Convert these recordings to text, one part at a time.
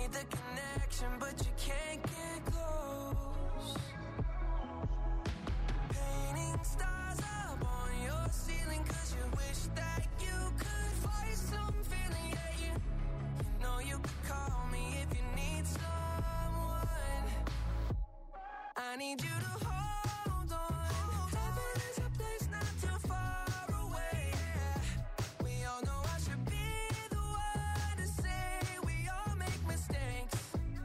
need the connection, but you can't get close. Painting stars up on your ceiling, cause you wish that you could find some feeling. Yeah, you know you could call me if you need someone. I need you to hold on. Heaven is a place not too far away. We all know I should be the one to say we all make mistakes.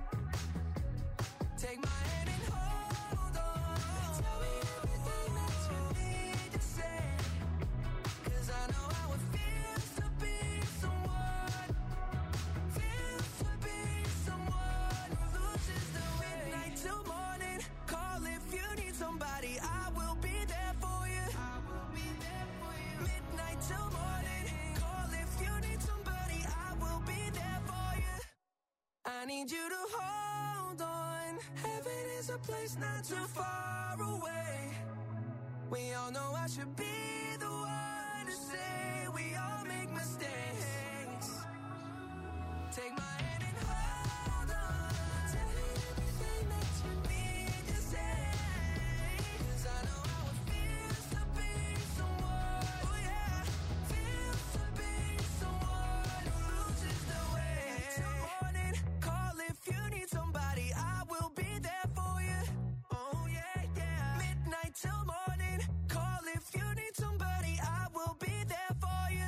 Take my hand and hold on. Tell me everything that you need to say, cause I know how it feels to be someone. Feels to be someone who loses the way. Midnight till morning, call if you need somebody. I will be there for you. I will be there for you. Midnight till morning, call if you need somebody. I will be there for you. I need you to hold on. Heaven is a place not too far away. We all know I should be the one to say we all make mistakes. Take my hand and hold on. Tell me everything that you need to say, cause I know how it feels to be someone. Oh yeah, feels to be someone who loses the way. Till morning, call if you need somebody. I will be there for you. Oh yeah, yeah. Midnight till morning, call if you need somebody. I will be there for you.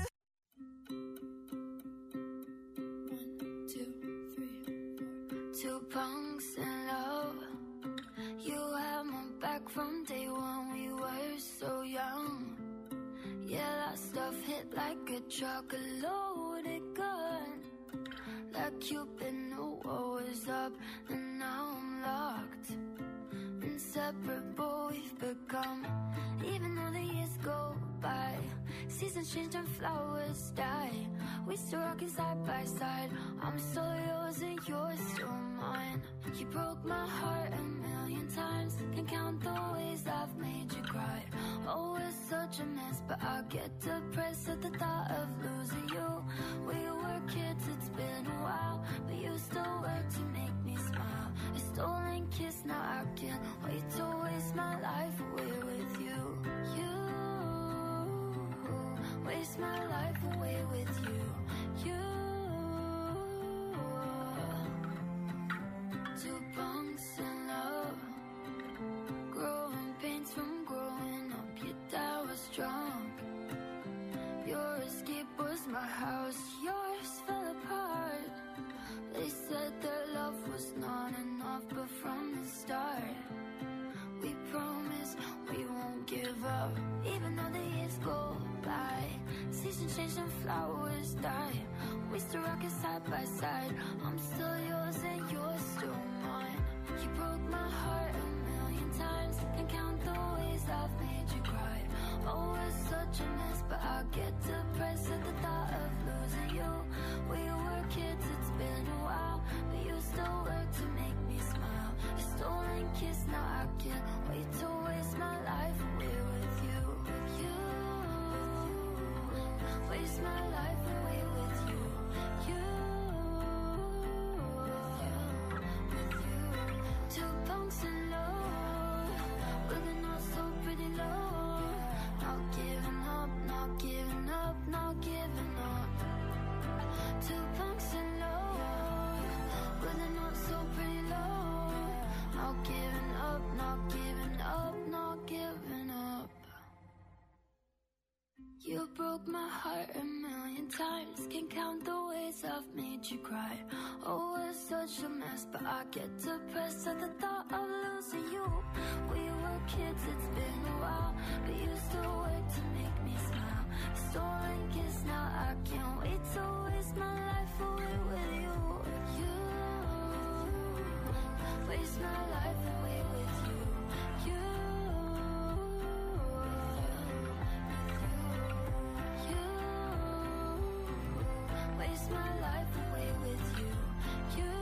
1, 2, 3, 4. 2 punks in love. You had my back from day one. We were so young. Yeah, that stuff hit like a truck, a loaded gun. Like Cupid knew what was up, and now I'm locked. Inseparable we've become. Even though the years go by, seasons change and flowers die, we still rockin' side by side. I'm still yours and you're still mine. You broke my heart a million times. Can't count the ways I've made you cry. Oh, it's such a mess, but I get depressed at the thought of losing you. We were kids, it's been a while, but you still work to make me smile. A stolen kiss, now I can't wait to waste my life away with you. You waste my life away with you. You. 2 punks in love, growing pains from growing up. Your dad was drunk. Your escape was my house, yours fell apart. They said their love was not enough, but from the start, we promise we won't give up. Even though the years go by, seasons change and flowers die, we still rockin' side by side. I'm still yours and you're still mine. You broke my heart a million times. Can't count the ways I've made you cry. Oh, it's such a mess, but I get depressed at the thought of losing you. We were kids, it's been a while, but you still work to make me smile. A stolen kiss, now I can't wait to waste my life away with you. You waste my life away with you. You. 2 punks in love, with a not so pretty love. Not giving up, not giving up, not giving up. 2 punks in love, with a not so pretty love. Not giving up, not giving up, not giving up. You broke my heart a million times. Can't count the ways I've made you cry. Oh, it's such a mess, but I get depressed at the thought of losing you. We were kids, it's been a while, but you still work to make me smile. Stolen kiss, now I can't wait to waste my life away with you. You waste my life away with you. You. Waste my life away with you. You.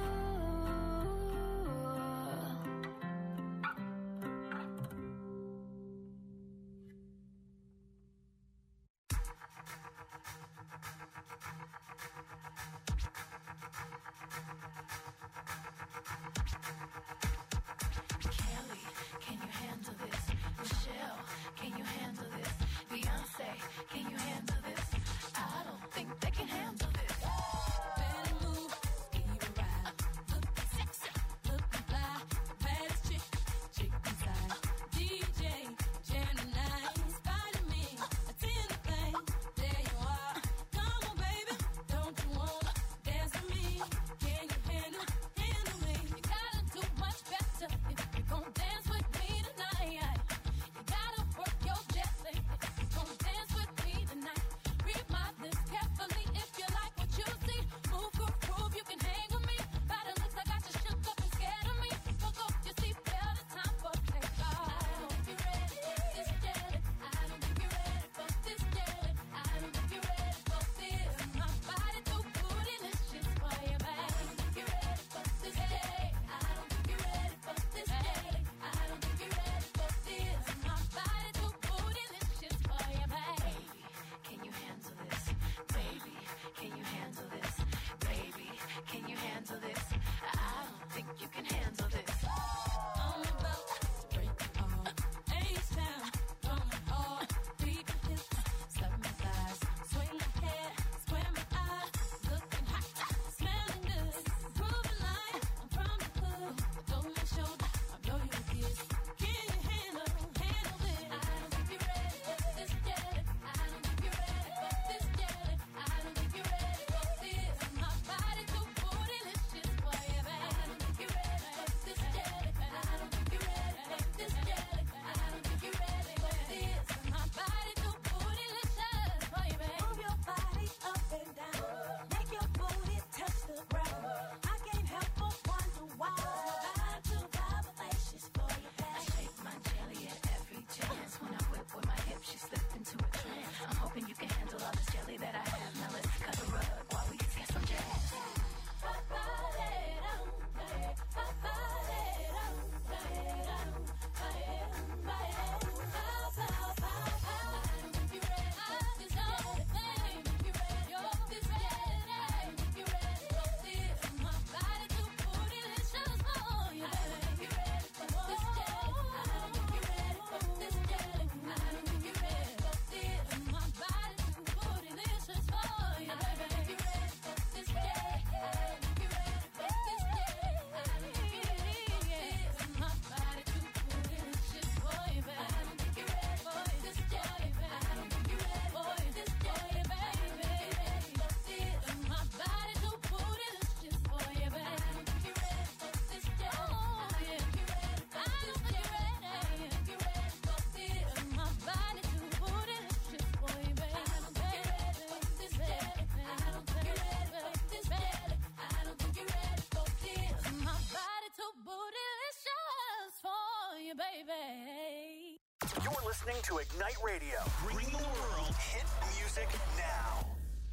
You're listening to Ignite Radio, bringing the world hit music now.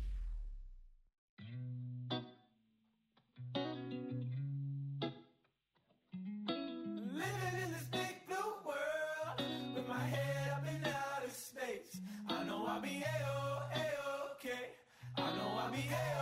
Living in this big blue world with my head up in outer space. I know I'll be A-okay. I know I'll be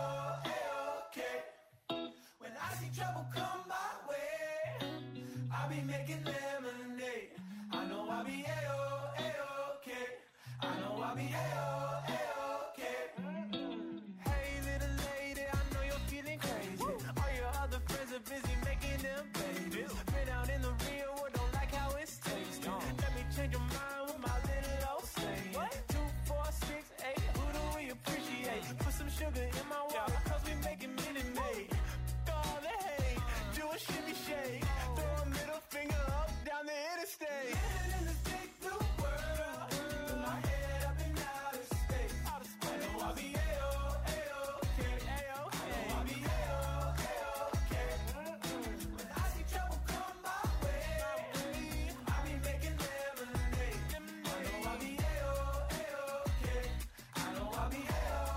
A-okay. When I see trouble come my way, I'll be making lemonade. I know I'll be A-okay. I know I'll be A-okay. Hey little lady, I know you're feeling crazy. All your other friends are busy making them babies. Been out in the real world, don't like how it's tasting. Let me change your mind with my little old saying. 2, 4, 6, 8, who do we appreciate? Put some sugar in my water, cause we making Minute Maid. All the hate, do a shimmy shake. Throw a middle finger up down the interstate. Living in this big blue world with my head up in outer space. I know I'll be A-okay. I know I'll be A-okay. When I see trouble come my way, I'll be making lemonade. I know I'll be A-okay. I know I'll be A-okay.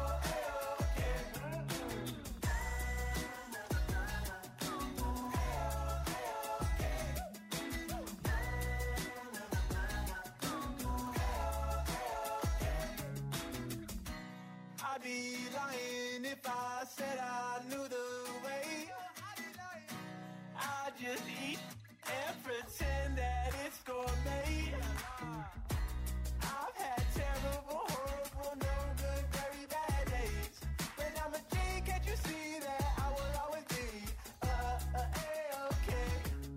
I'd be lying if I said I knew the way. I just eat and pretend that it's gourmet. I've had terrible, horrible, no good, very bad days. When I'm a G, can't you see that I will always be A-okay.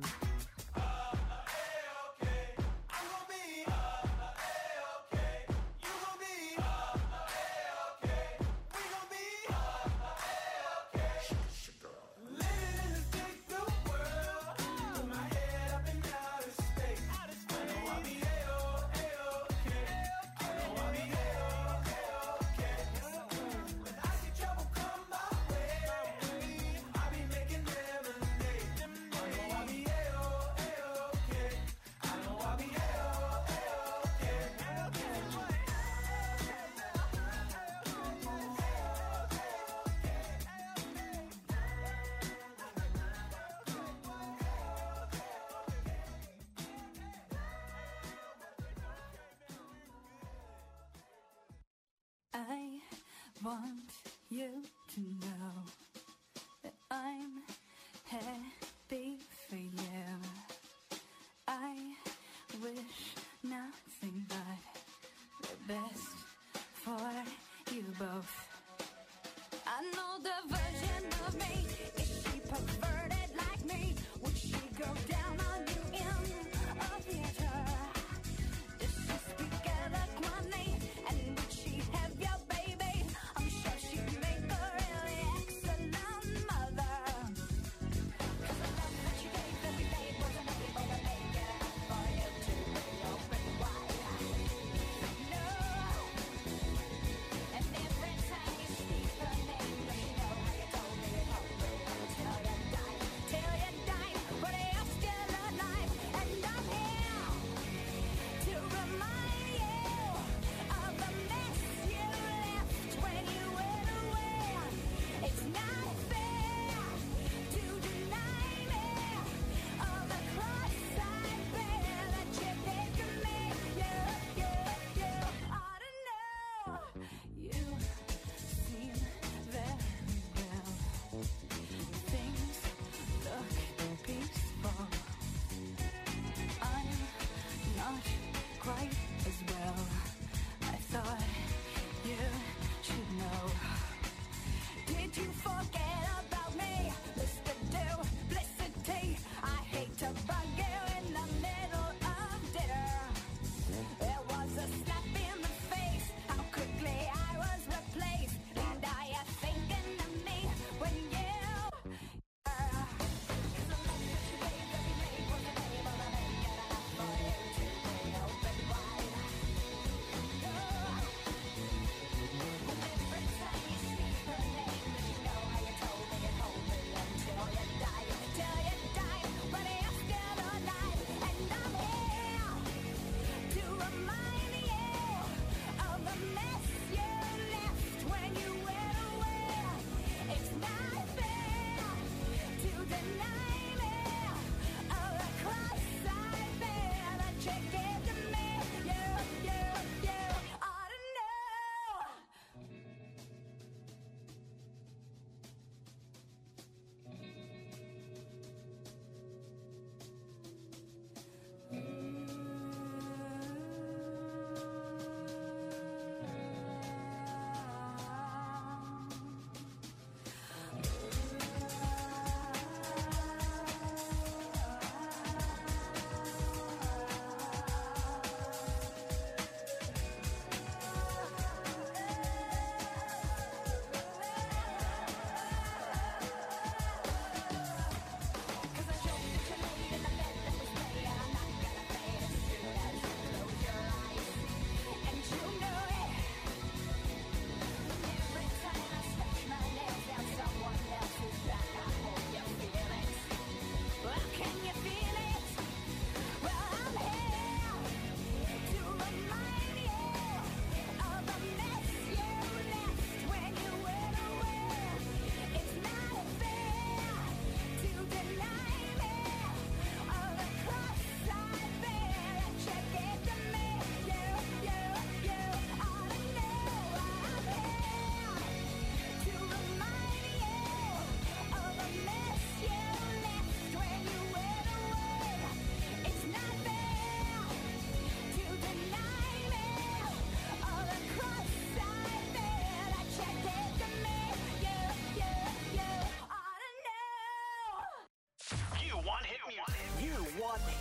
A-okay. I'm gonna be A-okay. You gon' be A-okay. We gon' be A-okay. Living in this big blue world with my head up in outer space. I know I'll be A-okay. I know I'll be A-okay. When I see trouble come my way, I'll be making lemonade. I know I'll be A-okay. I know I'll be A-okay. I want you to know that I'm happy for you. I wish nothing but the best for you both. I know the version of me. Is she perverted like me? Would she go down on you in a theater? Does she speak eloquently? And would she have your baby? I'm sure she'd make a really excellent mother. 'Cause the love that she gave every day wasn't nothing but a naked for you to be open wide. No. And every time you speak her name, does she know how you told me it all?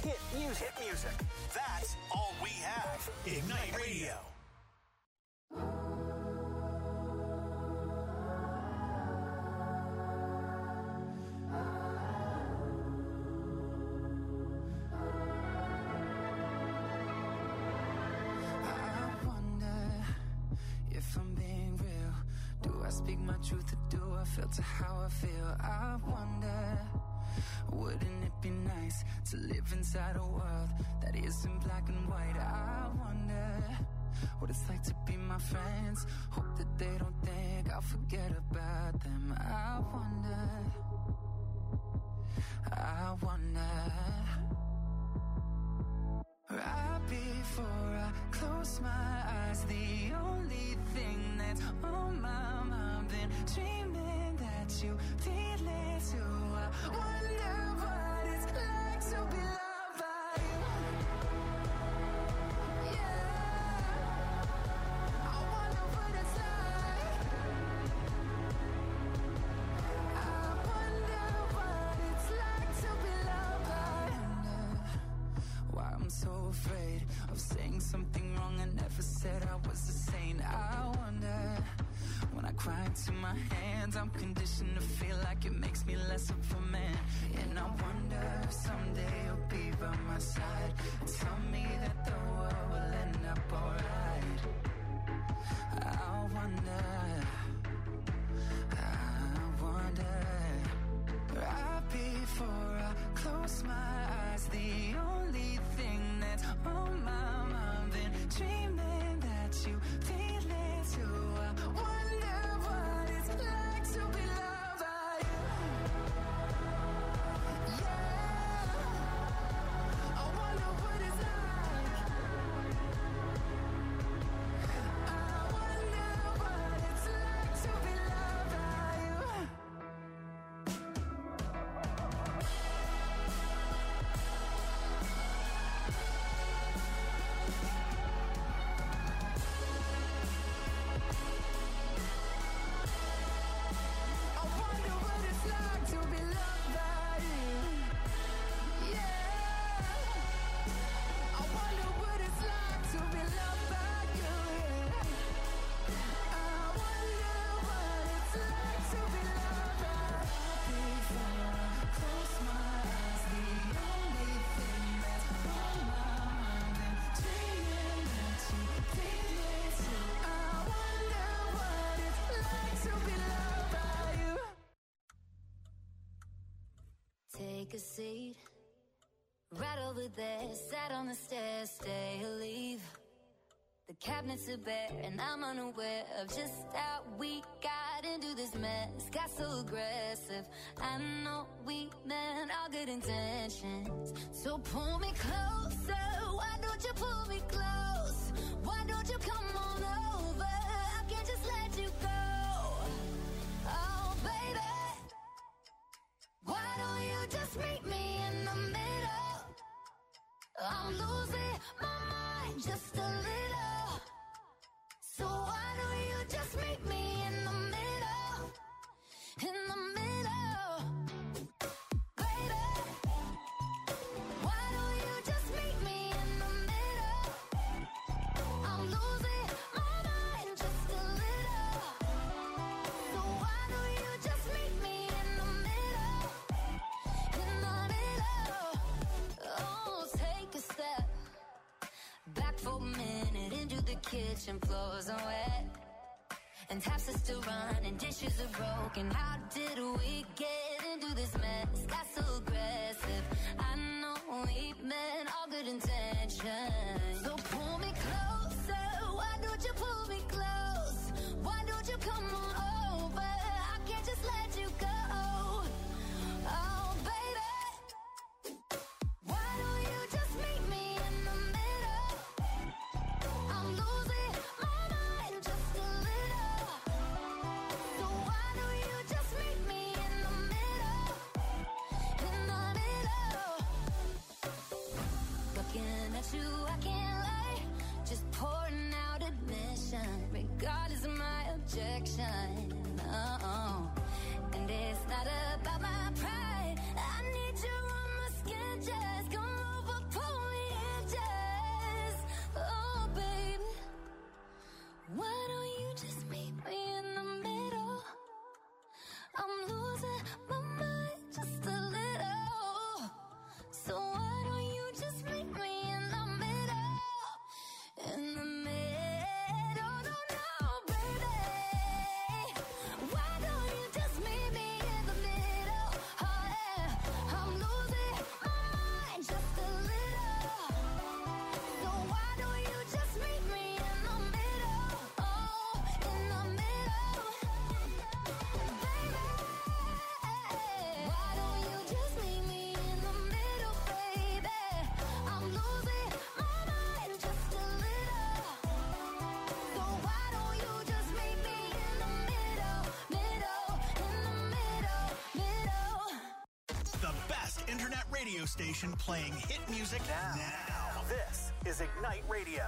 Hit music. Hit music. That's all we have. Ignite Radio. Speak my truth or do I filter how I feel? I wonder, wouldn't it be nice to live inside a world that isn't black and white? I wonder what it's like to be my friends. Hope that they don't think I'll forget about them. I wonder right before I close my eyes, the only thing that's on my mind, been dreaming that you feel it too. I wonder what it's like to be loved by you. Yeah, I wonder what it's like. I wonder what it's like to be loved by you. Why I'm so afraid of saying something wrong. I never said I was a saint. I wonder, when I cry into my hands, I'm conditioned to feel like it makes me less of a man. And I wonder if someday you'll be by my side and tell me that the world will end up alright. I wonder, right before I close my eyes, the only thing that's on my mind, been dreaming that you feel it too. I wonder what it's like to be loved by you. Yeah, I wonder what it's like. I wonder what it's like to be loved by you. Take a seat, right over there, sat on the stairs, stay or leave. The cabinets are bare and I'm unaware of just how we got into this mess. Got so aggressive, I know we meant all good intentions. So pull me closer, why don't you pull me close? Why don't you come on over, I can't just let you go. Oh baby, why don't you just meet me in the middle? I'm losing my mind just a little. So why don't you just meet me in the middle? In the middle. Baby, why don't you just meet me in the middle? I'm losing my mind just a little. So why don't you just meet me in the middle? In the middle. Oh, take a step back for a minute into the kitchen, floors are wet and taps are still running, dishes are broken. How did we get into this mess? Got so aggressive, I know we meant all good intentions. So pull me closer, why don't you pull me close? Why don't you come on over, I can't just let you go. Oh baby, why don't you just meet me in the middle? I'm losing my mind just a little. So why don't you just meet me in the middle? In the middle. Looking at you, I can't lie. internet radio station playing hit music now. This is Ignite Radio.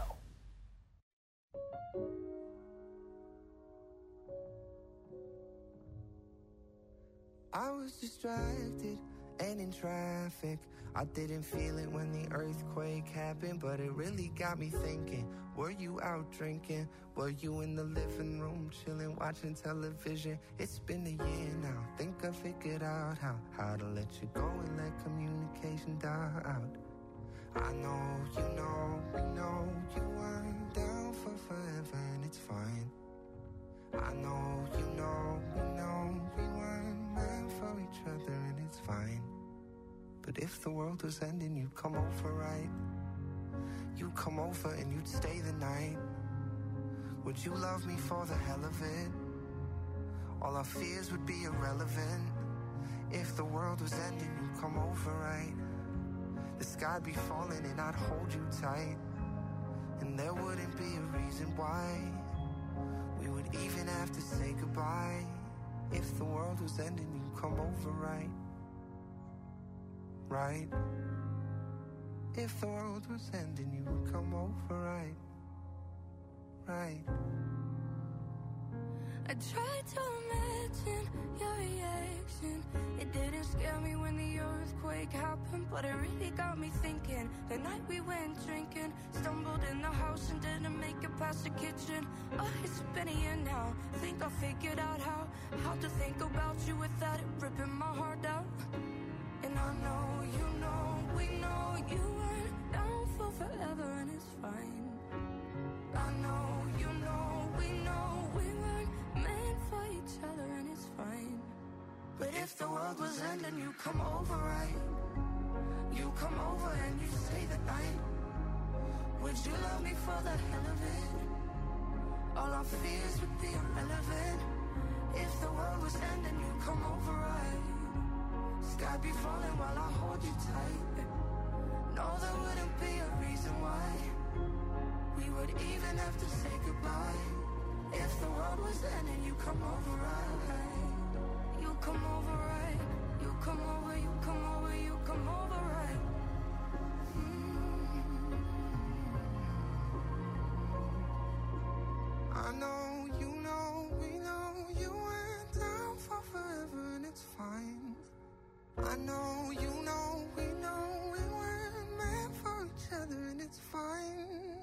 I was distracted and in traffic. I didn't feel it when the earthquake happened, but it really got me thinking. Were you out drinking? Were you in the living room chilling, watching television? It's been a year now. Think I figured out how to let you go and let communication die out. I know, you know, we know you weren't down for forever, and it's fine. I know, you know, we know we weren't meant for each other, and it's fine. But if the world was ending, you'd come over, right? You'd come over and you'd stay the night. Would you love me for the hell of it? All our fears would be irrelevant. If the world was ending, you'd come over, right? The sky'd be falling and I'd hold you tight. And there wouldn't be a reason why we would even have to say goodbye. If the world was ending, you'd come over, right? Right? If the world was ending, you would come over, right? Right? I tried to imagine your reaction. It didn't scare me when the earthquake happened, but it really got me thinking. The night we went drinking, stumbled in the house and didn't make it past the kitchen. Oh, it's been a year now. Think I figured out how to think about you without it ripping my heart out. And I know, you know, we know you weren't down for forever, and it's fine. I know, you know, we know we weren't meant for each other, and it's fine. But if the world was ending, you come over, right? You come over and you stay the night. Would you love me for the hell of it? All our fears would be irrelevant. If the world was ending, you come over, right? Sky be falling while I hold you tight. No, there wouldn't be a reason why we would even have to say goodbye. If the world was ending, you come over, right? You come over, right? You come over, you come over, you come over, right? I know, you know, we know you went down for forever, and it's fine. I know, you know, we know we weren't meant for each other, and it's fine.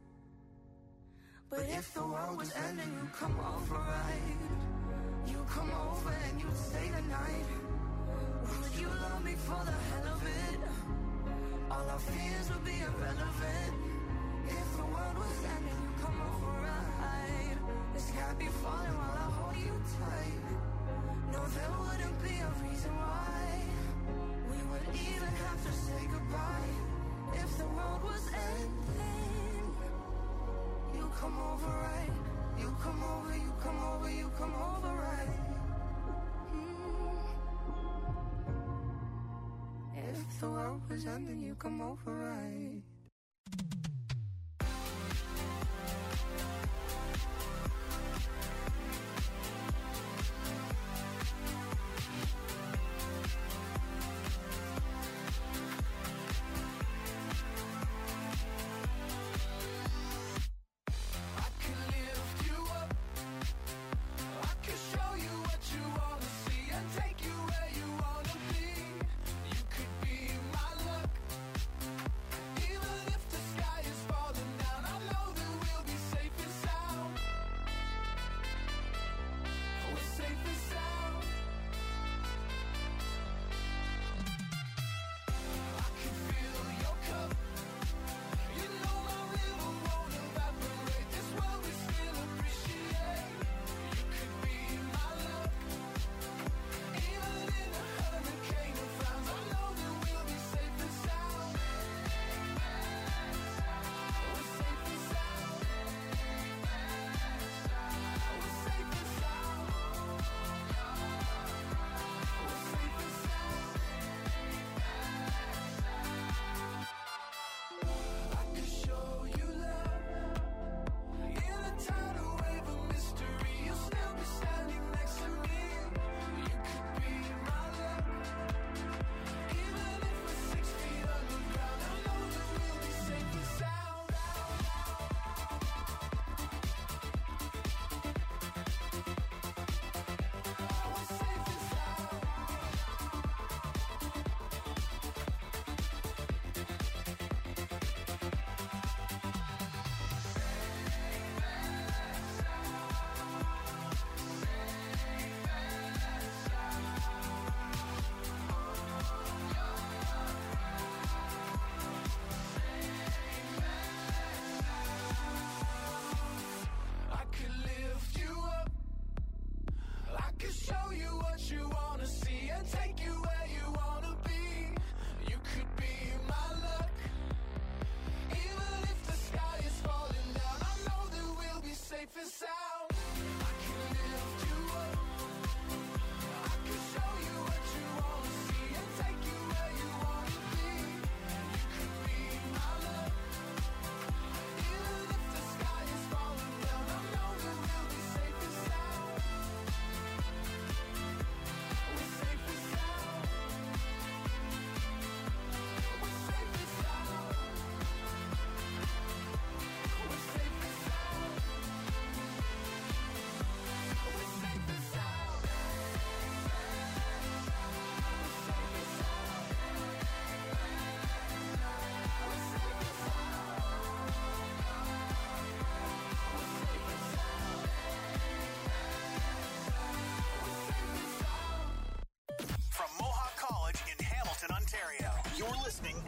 But if the world was ending, you come over, right? You come over and you stay the night. Would you love me for the hell of it? All our fears would be irrelevant. If the world was ending, you come over, right? The sky be falling while I hold you tight. No, there wouldn't be a reason why we would even have to say goodbye. If the world was ending, you come over, right? You come over, you come over, you come over, right? If the world was ending, you come over, right? Even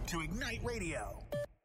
to Ignite Radio.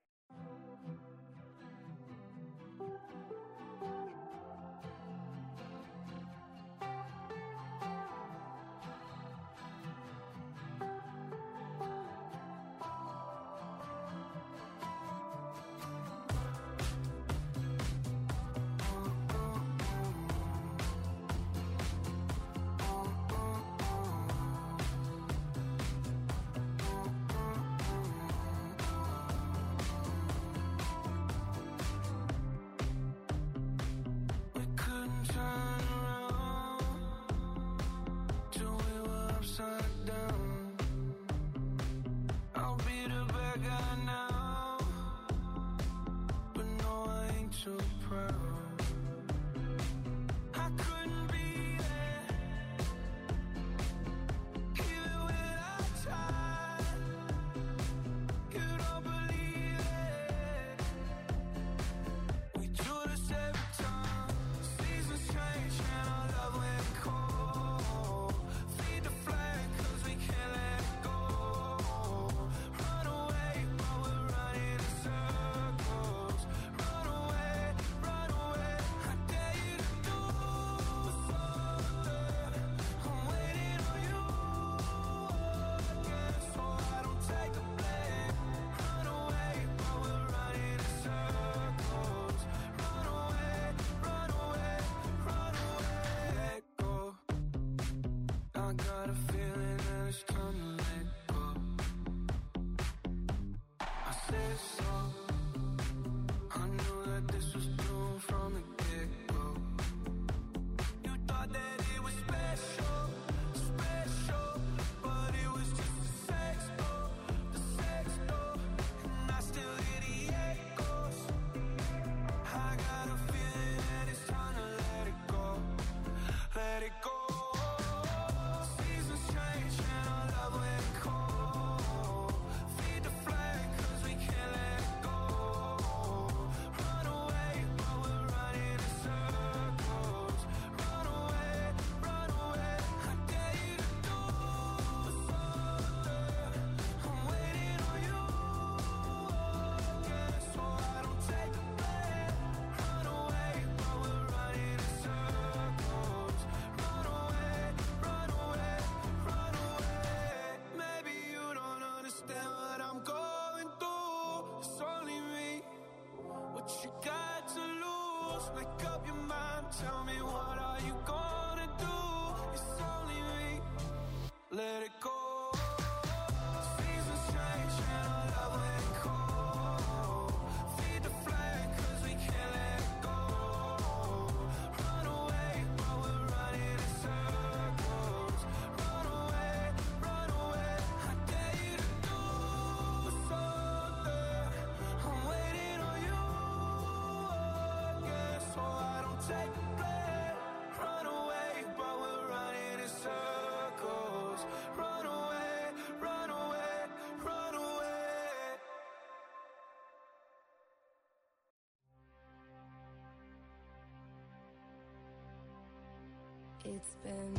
It's been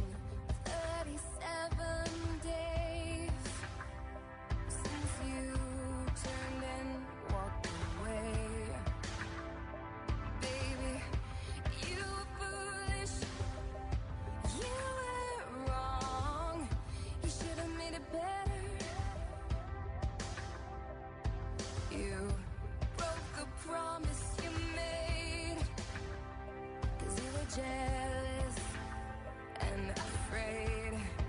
37 days since you turned and walked away. Baby, you were foolish, you were wrong, you should have made it better. You broke the promise you made, 'cause you were jealous and afraid.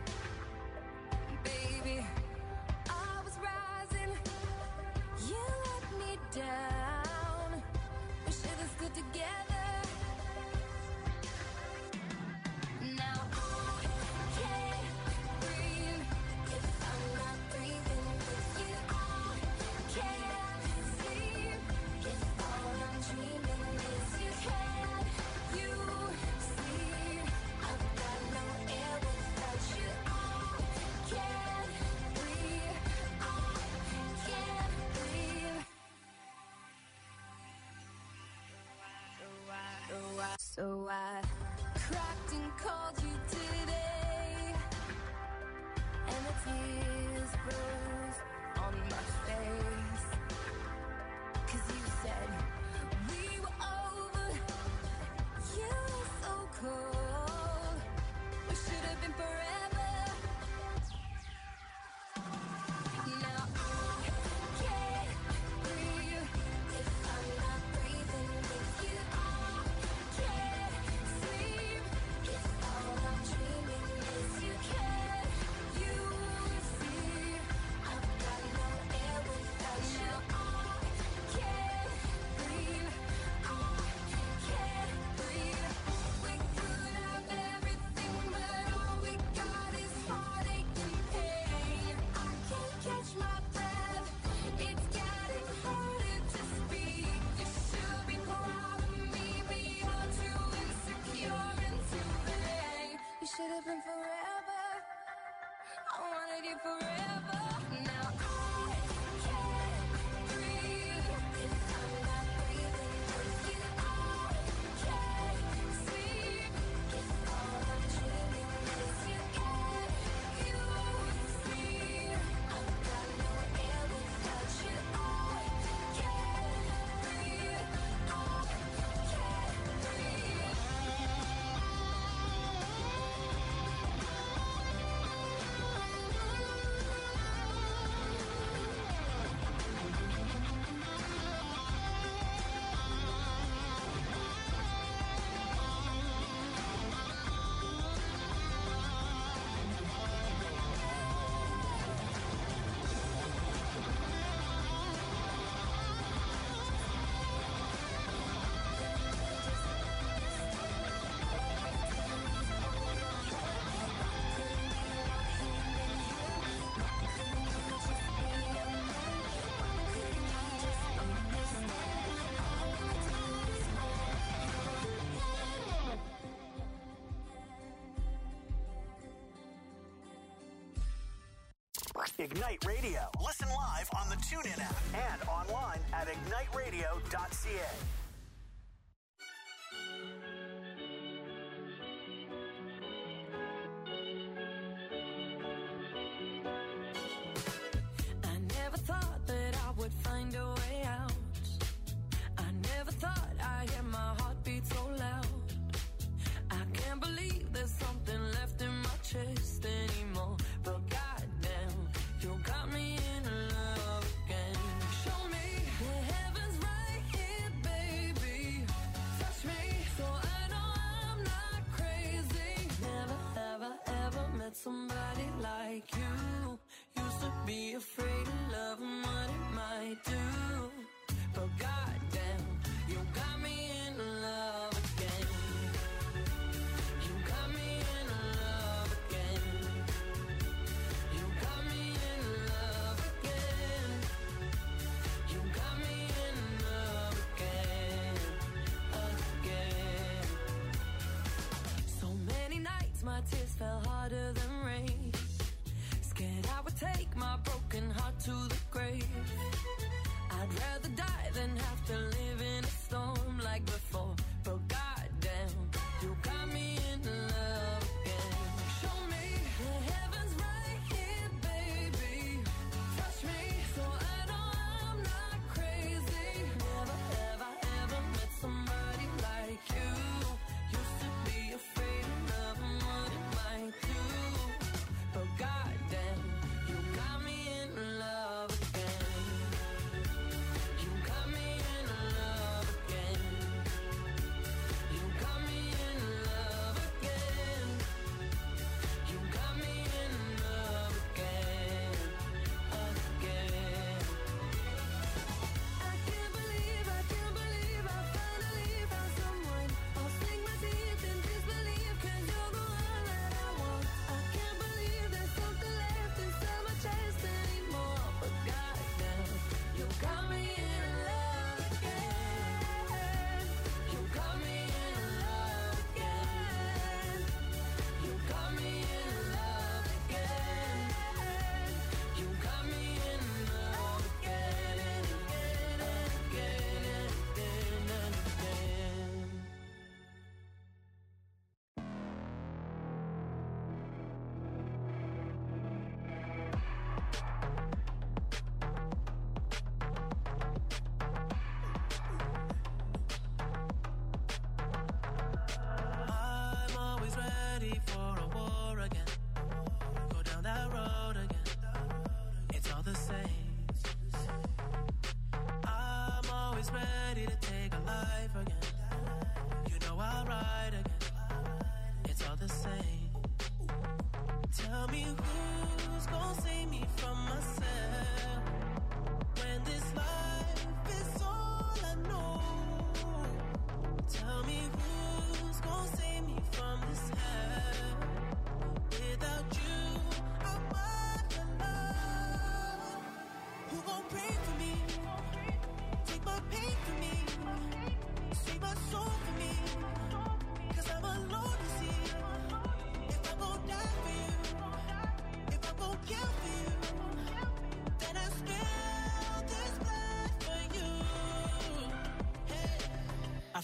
Baby, I was rising, you let me down. We should have stood together. Now I can't breathe if I'm not breathing with you. I can't sleep if all I'm dreaming is you. Can you it forever. Now I can't breathe if I'm not breathing with you. I can't sleep if all I'm dreaming is you. Can you see? I've got no air without you. I can't breathe. I can't breathe. Ignite Radio. Listen live on the TuneIn app and online at igniteradio.ca. I never thought that I would find a way out. I never thought I'd hear my heartbeat so loud. I can't believe there's something left in my chest anymore. But goddamn, you got me in love again. Show me the heavens right here, baby. Touch me so I know I'm not crazy. Never, ever, ever met somebody like you. Used to be afraid of love and what it might do. But goddamn, you got me in love again. You got me in love again. You got me in love again. You got me in love again, again. So many nights my tears fell harder than rain. Scared I would take my broken heart to the grave. I'd rather die than have to live in a storm like before. But goddamn, you got me in love again. Show me the heavens right here, baby. Touch me so I know I'm not crazy. Never, ever, ever met somebody like you. Used to be afraid of love and what it might do. But goddamn, you got me in love again. You got me in love again. You got me in love again. You got me in love again, again. I can't believe I finally found someone. I'll sink my teeth in disbelief 'cause you're the one that I want. I can't believe there's something left inside my chest anymore. But goddamn, you got me in love again. You got me in love again. You got me in love again. You got me in love again and again and again and again and again. I'm always ready for a war again. Go down that road again. It's all the same. I'm always ready to take a life again. You know I'll ride again. It's all the same. Tell me who's gonna save me from myself when this life is all I know. Tell me who's gonna save me from this hell. Without you, I'm alone. Who gon' pray for me? Take my pain for me. Save my soul for me. 'Cause I'm alone, you see. If I gon' die for you, if I gon' kill for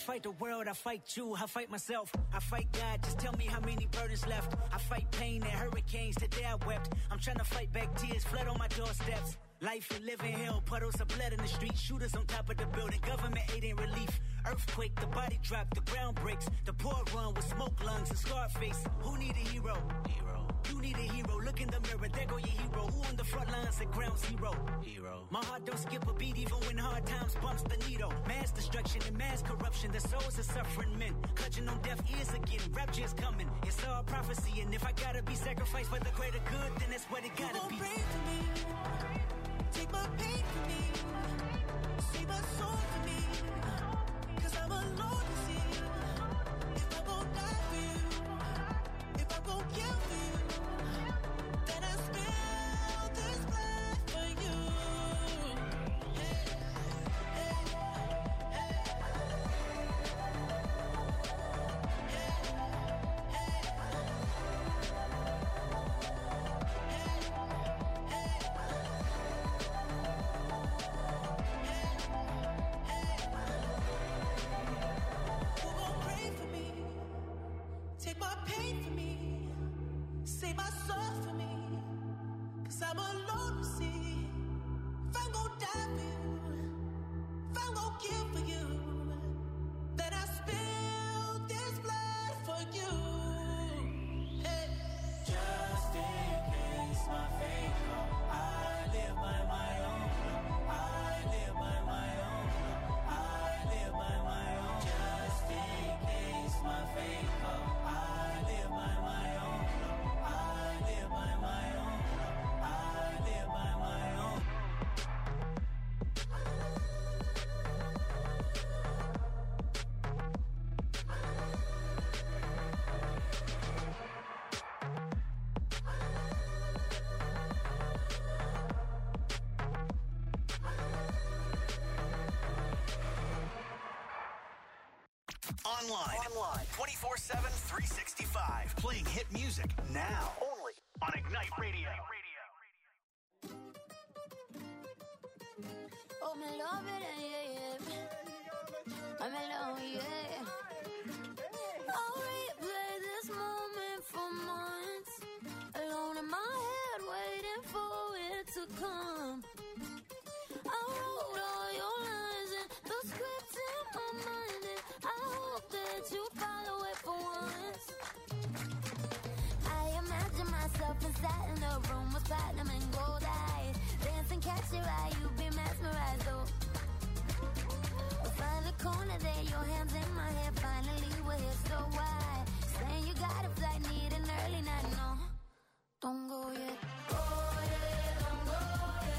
fight the world, I fight you, I fight myself, I fight God, just tell me how many burdens left. I fight pain and hurricanes, today I wept. I'm trying to fight back tears, flood on my doorsteps. Life and living hell, puddles of blood in the street, shooters on top of the building, government aid ain't relief. Earthquake, the body drop, the ground breaks, the poor run with smoke lungs and scarred face. Who need a hero? You need a hero, look in the mirror, there go your hero. Who on the front lines at ground zero? My heart don't skip a beat even when hard times bumps the needle. Mass destruction and mass corruption, the souls of suffering men. Clutching on deaf ears again, rapture's coming. It's all prophecy, and if I gotta be sacrificed for the greater good, then that's what it gotta be. Pray for me, take my pain for me, save my soul for me, 'cause I'm alone to see. If I gon' die for you, if I gon' kill for you, then I spill this blood for you. Who gon' pray for me, take my pain for me, save my soul for me, 'cause I'm alone to see. If I'm gon' die for you, if I'm gon' kill for you, then I spill this blood for you. Hey. Just in case my fate come, I live by my own law. I live by my own law. I live by my own. Just in case my fate come, I live by my own law. I live by my own law. I live by my own. Online. 24/7, 365. Playing hit music now. Only on Ignite Radio. Oh, me love it, yeah, yeah. I'm alone, yeah. I'll replay this moment for months. Alone in my head, waiting for it to come. I wrote all your lines and the script in my mind, and I hope that you follow it for once. I imagine myself inside in the room with platinum and gold eyes. Dancing, catch your eye, you be mesmerized, though. We'll find the corner there, your hands in my hair. Finally, we're here, so why? Saying you got a flight, need an early night, no. Don't go yet. Oh, yeah, don't go yet.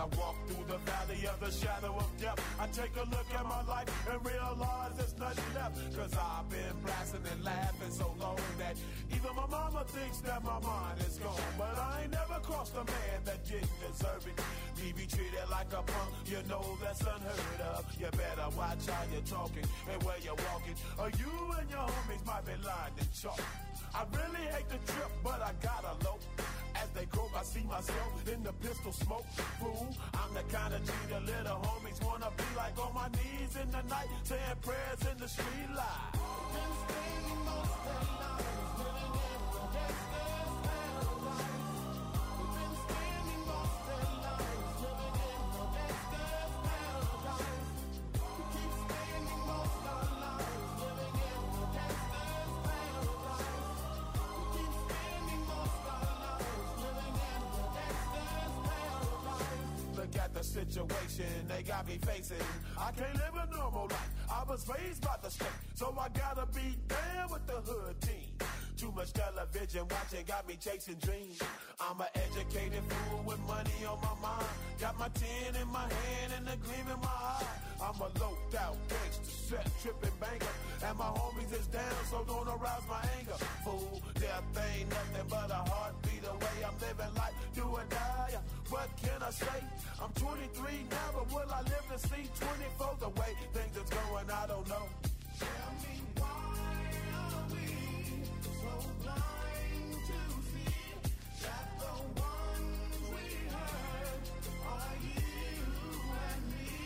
I walk through the valley of the shadow of death, I take a look at my life and realize there's nothing left. Cause I've been blasting and laughing so long that even my mama thinks that my mind is gone. But I ain't never crossed a man that didn't deserve it. Me be treated like a punk, you know that's unheard of. You better watch how you're talking and where you're walking, or you and your homies might be lying in chalk. I really hate the trip, but I gotta low. As they croak, I see myself in the pistol smoke. Fool, I'm the kind of G the little homies wanna be like, on my knees in the night, saying prayers in the street light. Been spending most of their lives living in the gangster's paradise. We've been spending most of their lives living in the gangster's paradise. We keep spending most of our lives living in the gangster's paradise. We keep spending most of our lives living in the gangster's paradise. Look at the situation they got me facing. I can't live a normal life. I was raised by the state, so I gotta be down with the hood team. Too much television watching got me chasing dreams. I'm an educated fool with money on my mind. Got my tin in my hand and a gleam in my eye. I'm a loped out gangster, set tripping banker, and my homies is down, so don't arouse my anger. Fool, death ain't nothing but a heartbeat away. I'm living life, do or die. What can I say? I'm 23 now, but will I live to see 24? The way things is going, I don't know. Tell me why are we so blind to see that the ones we hurt are you and me?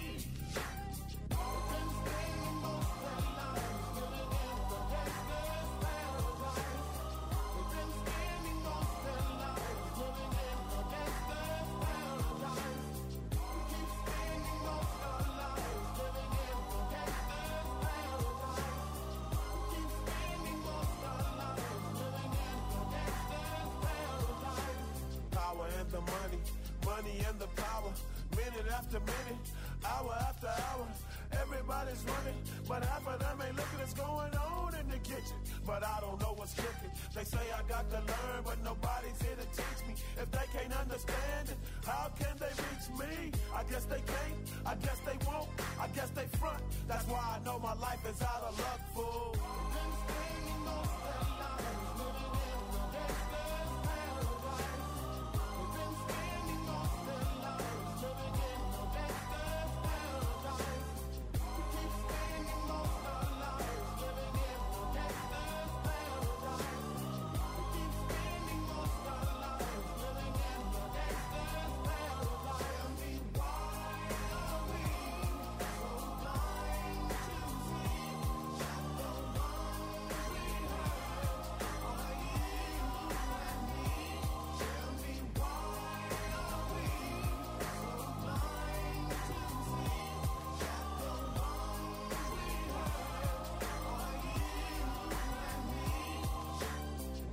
We've been spending most of our lives living in the gangster's paradise. We've been spending most of our lives living in the gangster's paradise. We keep spending most of our lives living in the gangster's paradise. We keep spending most of our lives living in the gangster's paradise. Power and the money, money and the power. Minute after minute, hour after hour, everybody's running, but half of them ain't looking what's going on in the kitchen. But I don't know what's cooking. They say I got to learn, but nobody's here to teach me. If they can't understand it, how can they reach me? I guess they can't, I guess they won't, I guess they front. That's why I know my life is out of luck, fool. Been spending most of their lives living in the gangster's paradise. We've been spending most of their lives living in the gangster's paradise. We keep spending most of our lives living in the gangster's paradise. We keep spending most of our lives living in the gangster's paradise. Tell me why are we so blind to see that the ones we hurt are you and me? Tell me why are we so blind to see that the ones we hurt are you and me?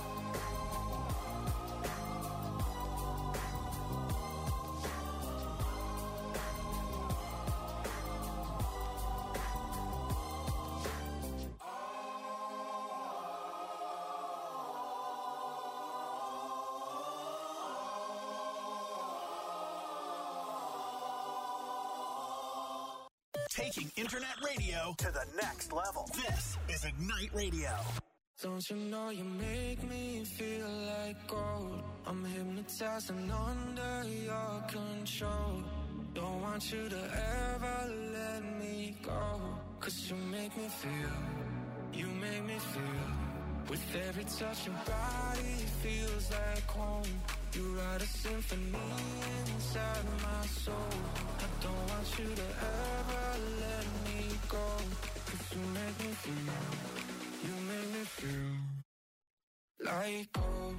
Taking internet radio to the next level. This is Ignite Radio. Don't you know you make me feel like gold? I'm hypnotized and under your control. Don't want you to ever let me go. Cause you make me feel, you make me feel. With every touch your body feels like home. You write a symphony inside my soul. I don't want you to ever let me go. Cause you make me feel, you make me feel like gold.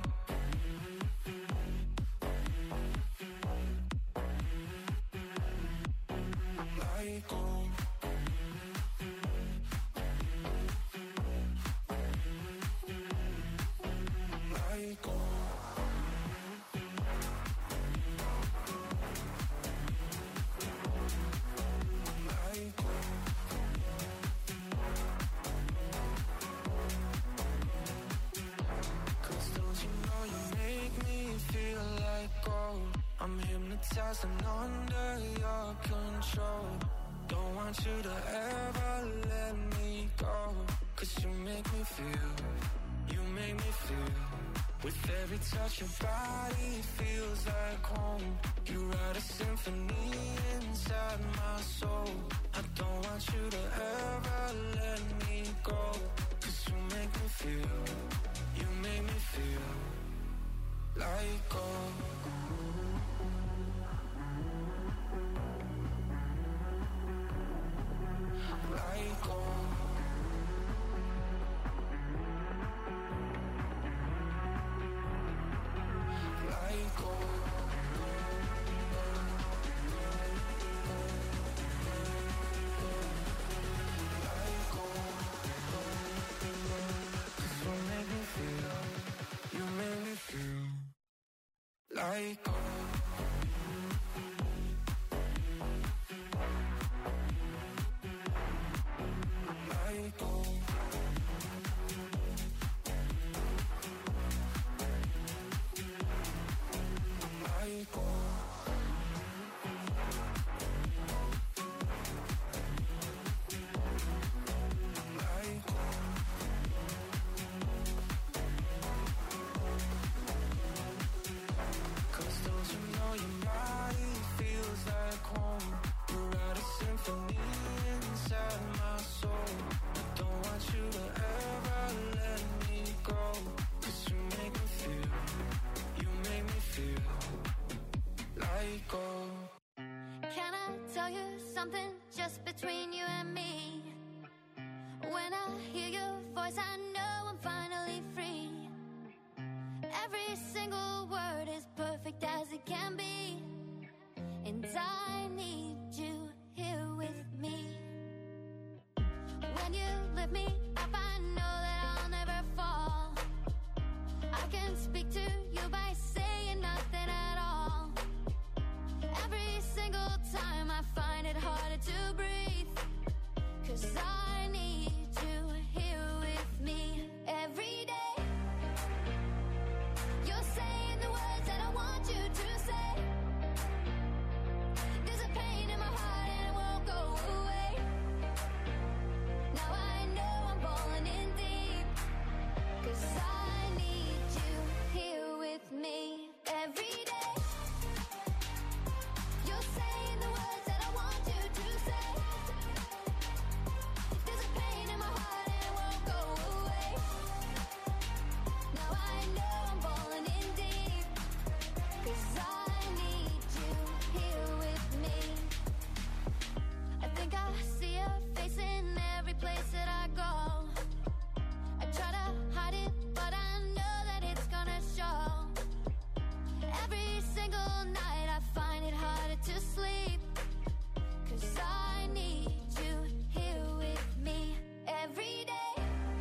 Like gold. Like gold. Like gold. Crystal nothing under your control. Don't want you to ever let me go. 'Cause you make me feel. With every touch your body feels like home. You write a symphony inside my soul. I don't want you to ever let me go. 'Cause you make me feel like gold. Like gold. Like gold. Like gold. 'Cause you make me feel like gold. Like gold. Like gold. Like gold. Cause don't you know your body feels like home. You write a symphony inside my soul. I don't want you to ever let me go. 'Cause you make me feel like gold. Can I tell you something just between you and me? When I hear your voice, I know I'm finally free. Every single word is perfect as it can be. And I need you here with me. When you lift me up, I know that I'll never fall. I can speak to you by saying nothing at all. Every single time I find it harder to breathe. 'Cause I need you here with me every day. You're saying the words that I want you to say. There's a pain in my heart and it won't go away. Now I know I'm falling in deep. 'Cause I need you here with me every day. You're saying the words that I want you to say. There's a pain in my heart and it won't go away. Now I know I'm falling in deep. 'Cause I need you here with me. I think I see your face in every place that I go. I try to hide it, but I know that it's gonna show. Every single night I find it harder to sleep. 'Cause I need you here with me every day.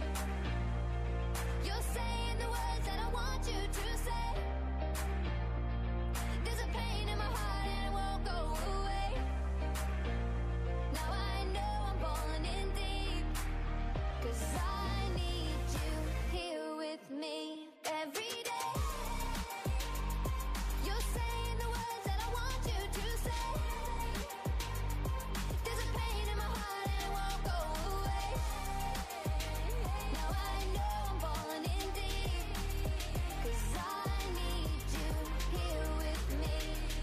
You're saying the words that I want you to say. There's a pain in my heart and it won't go away. Now I know I'm falling in deep. 'Cause I need you here with me every day. You're saying the words that I want you to say. There's a pain in my heart and it won't go away. Now I know I'm falling in deep. 'Cause I need you here with me.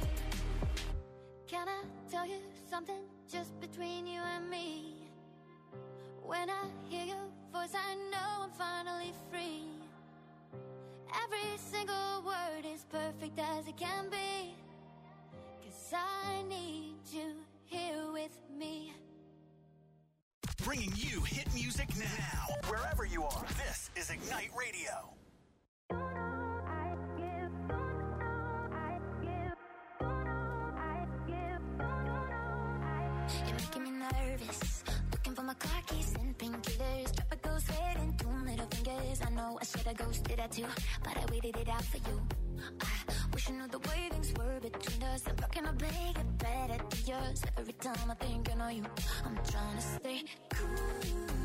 Can I tell you something just between you and me? When I hear your voice, I know I'm finally free. Every single word is perfect as it can be. 'Cause I need you here with me. Bringing you hit music now. Wherever you are, this is Ignite Radio. You're making me nervous. Looking for my car keys and painkillers. Drop a ghost red and 2 middle fingers. I know I should've ghosted that too, but I waited it out for you. I wish I knew the way things were between us. I'm rocking my bag, get better to yours. Every time I think I know you, I'm trying to stay cool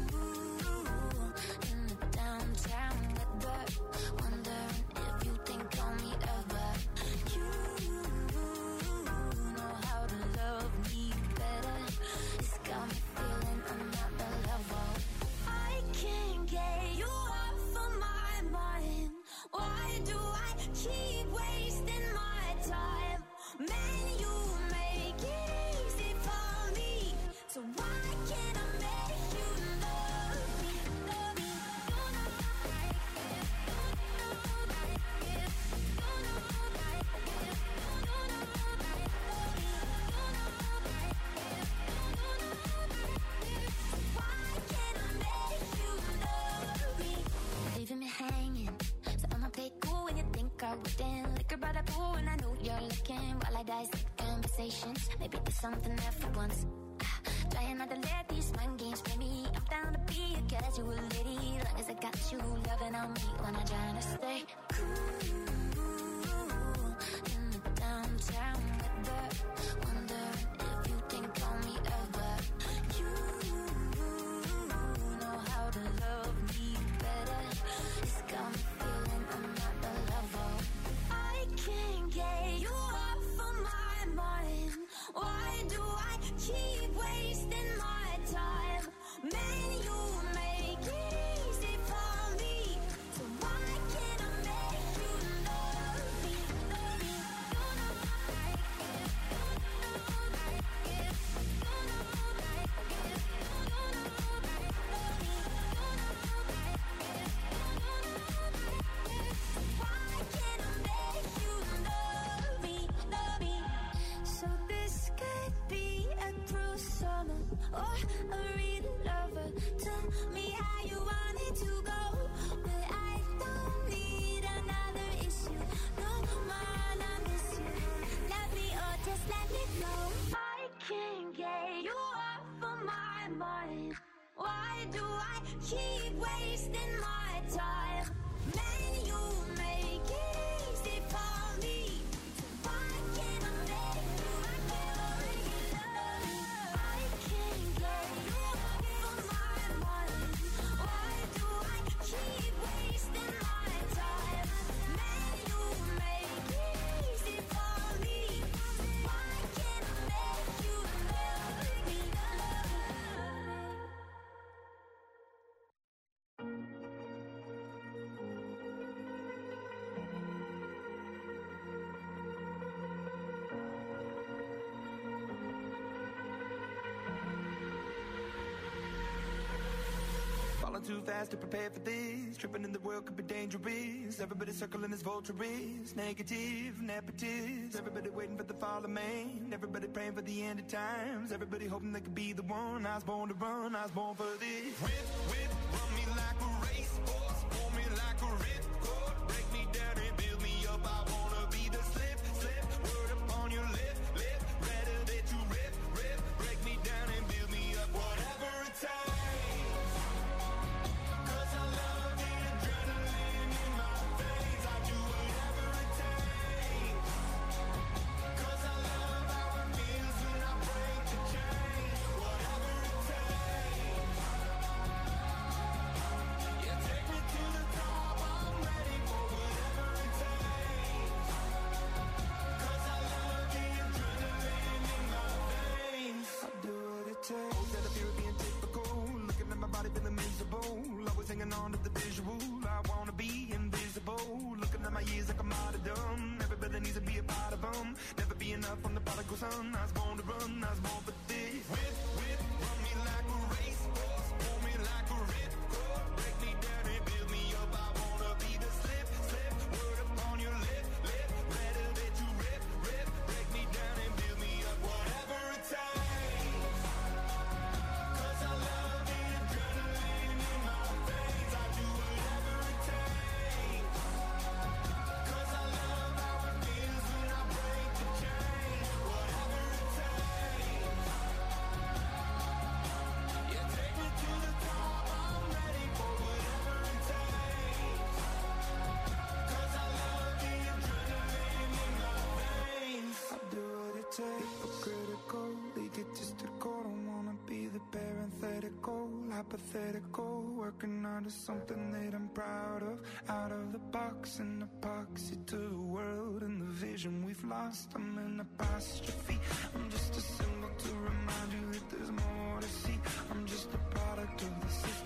in the downtown weather. Wondering if you think on me ever. You within. Liquor by the pool and I know you're looking. While I dissect conversations, maybe there's something there for once. Trying not to let these mind games play me. I'm down to be a casual lady, long as I got you loving on me when I'm trying to stay cool in the downtown weather. Wonder if you think on me ever. You know how to love me better. It's got me feeling I'm not the lover. I can't get you off of my mind. Why do I keep wasting my time? Man, you make it easy for me. So why can't I make you love me? Love me. You know I like it. You know I like it. You know I like it. You know I like it. Love me. You know I like it. You know I like it. So why can't I make you love me? Love me. So this could be a cruel summer or a real lover. Tell me how you want it to go, but I don't need another issue. No, man, I miss you. Love me or just let me go. I can't get you off of my mind. Why do I keep wasting my time? Man, you make it easy for me. So why can't I make you love me? I can't get you off of my mind. Why do I keep wasting my time? Man, you make it easy for me. Why can't I make you love me? Falling too fast to prepare for this. Tripping in the world could be dangerous. Everybody circling as vultures. Negative, nepotist. Everybody waiting for the fall of man. Everybody praying for the end of times. Everybody hoping they could be the one. I was born to run, I was born for this. Whip, whip, run me like a racehorse. Pull me like a ripcord. Break me down and build me up. I wanna be the slip, slip. Word upon your lip, lip. Rather that you rip, rip. Break me down and build me up. Whatever it takes. Instead of fear of being typical, looking at my body feeling miserable, always hanging on to the visual. I wanna be invisible, looking at my years like I'm martyrdom. Everybody needs to be a part of them. Never be enough on the prodigal son. I was born to run, I was born for this. Whip, whip, run me like a racehorse, pull me like a ripcord. Break me down and build me up. I wanna be the slip, slip. Word upon your lip, lip. Rather that you rip, rip. Break me down and build me up. Whatever it takes. Hypocritical, egotistical, don't wanna be the parenthetical, hypothetical, working out of something that I'm proud of, out of the box, an epoxy to the world and the vision we've lost. I'm in apostrophe, I'm just a symbol to remind you that there's more to see. I'm just a product of the system.